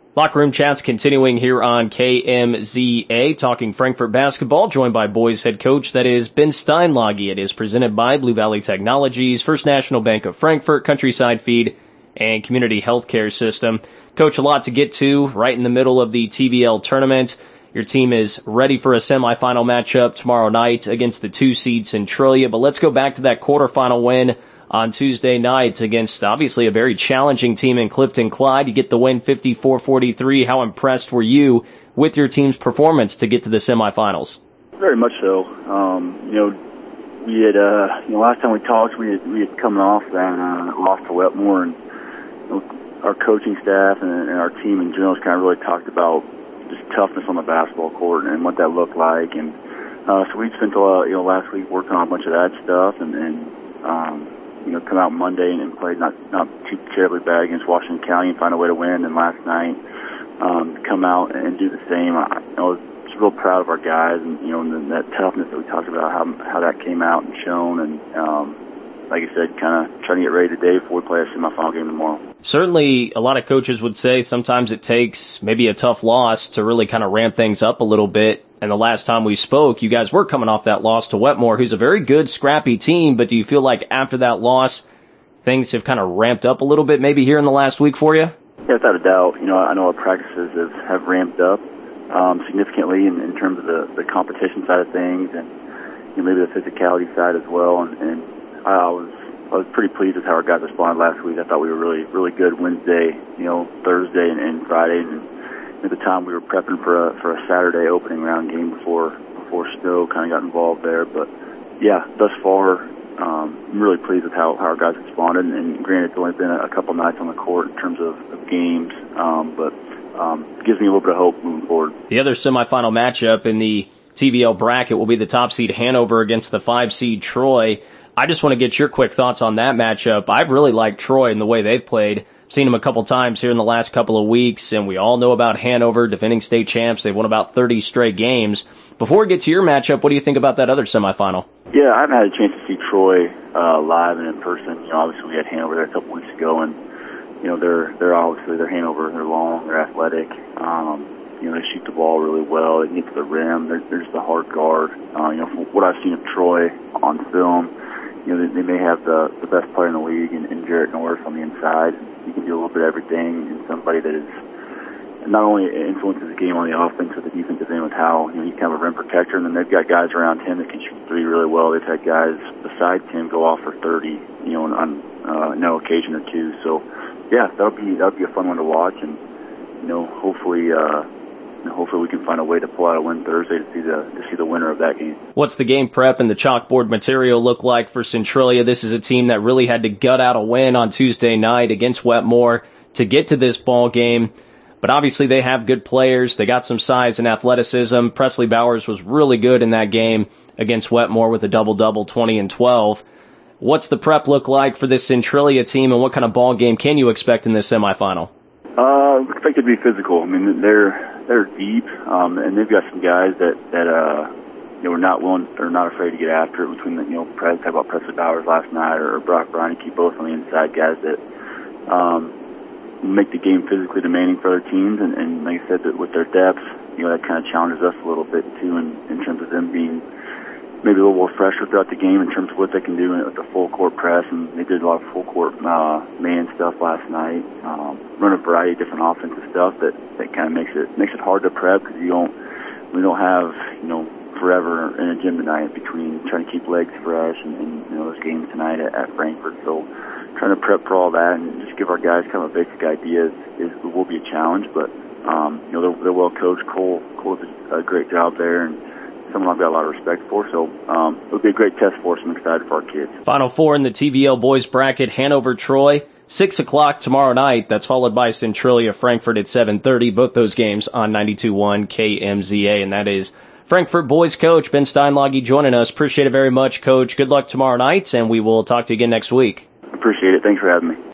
Locker Room Chats continuing here on KMZA, talking Frankfort basketball, joined by boys head coach, that is Ben Steinlage. It is presented by Blue Valley Technologies, First National Bank of Frankfort, Countryside Feed, and Community Healthcare System. Coach, a lot to get to right in the middle of the TVL tournament. Your team is ready for a semifinal matchup tomorrow night against the 2 seed Centralia, but let's go back to that quarterfinal win on Tuesday night against obviously a very challenging team in Clifton Clyde. You get the win 54-43. How impressed were you with your team's performance to get to the semifinals? Very much so. We had, last time we talked, we had coming off that loss to Wetmore, and our coaching staff and our team in general has kind of really talked about just toughness on the basketball court and what that looked like. And so we spent last week working on a bunch of that stuff, and come out Monday and played not too terribly bad against Washington County and find a way to win. And last night, come out and do the same. I was real proud of our guys, and and that toughness that we talked about, how that came out and shown. And like I said, kind of trying to get ready today before we play a semifinal game tomorrow. Certainly, a lot of coaches would say sometimes it takes maybe a tough loss to really kind of ramp things up a little bit. And the last time we spoke, you guys were coming off that loss to Wetmore, who's a very good, scrappy team. But do you feel like after that loss, things have kind of ramped up a little bit maybe here in the last week for you? Yeah, without a doubt. I know our practices have ramped up significantly in terms of the competition side of things, and maybe the physicality side as well. And I was pretty pleased with how our guys responded last week. I thought we were really, really good Wednesday, Thursday and Friday. And at the time, we were prepping for a Saturday opening round game before snow kind of got involved there. But yeah, thus far, I'm really pleased with how our guys responded. And granted, it's only been a couple nights on the court in terms of games, but it gives me a little bit of hope moving forward. The other semifinal matchup in the TVL bracket will be the top seed Hanover against the 5 seed Troy. I just want to get your quick thoughts on that matchup. I've really liked Troy and the way they've played. Seen them a couple times here in the last couple of weeks, and we all know about Hanover, defending state champs. They've won about 30 straight games. Before we get to your matchup, what do you think about that other semifinal? Yeah, I haven't had a chance to see Troy live and in person. Obviously we had Hanover there a couple weeks ago, and they're obviously they're Hanover. They're long, they're athletic. They shoot the ball really well. They can get to the rim. They're just a hard guard. From what I've seen of Troy on film, they may have the best player in the league in Jarrett Norris on the inside. He can do a little bit of everything, and somebody that is not only influences the game on the offense or the defensive end with how he's kind of a rim protector, and then they've got guys around him that can shoot three really well. They've had guys besides him go off for 30, on no occasion or two. So yeah, that'll be a fun one to watch, and hopefully we can find a way to pull out a win Thursday to see the winner of that game. What's the game prep and the chalkboard material look like for Centralia? This is a team that really had to gut out a win on Tuesday night against Wetmore to get to this ball game. But obviously they have good players. They got some size and athleticism. Presley Bowers was really good in that game against Wetmore with a double-double, 20 and 12. What's the prep look like for this Centralia team, and what kind of ball game can you expect in this semifinal? I expect it to be physical. I mean, they're deep, and they've got some guys that were not willing or not afraid to get after it. Between talk about Presley Bowers last night or Brock Breineke, both on the inside guys that make the game physically demanding for other teams. And like I said, that with their depth, that kind of challenges us a little bit too, in terms of them being maybe a little more fresher throughout the game in terms of what they can do with the full court press. And they did a lot of full court man stuff last night, run a variety of different offensive stuff that kind of makes it hard to prep, because we don't have forever in a gym tonight between trying to keep legs fresh and those games tonight at Frankfort. So trying to prep for all that and just give our guys kind of a basic idea will be a challenge, but they're well coached. Cole does a great job there, and someone I've got a lot of respect for. So it'll be a great test for us. I'm excited for our kids. Final four in the TVL boys bracket: Hanover-Troy, 6 o'clock tomorrow night. That's followed by Centralia-Frankfort at 7:30. Both those games on 92.1 KMZA. And that is Frankfort boys coach Ben Steinlage joining us. Appreciate it very much, Coach. Good luck tomorrow night, and we will talk to you again next week. Appreciate it. Thanks for having me.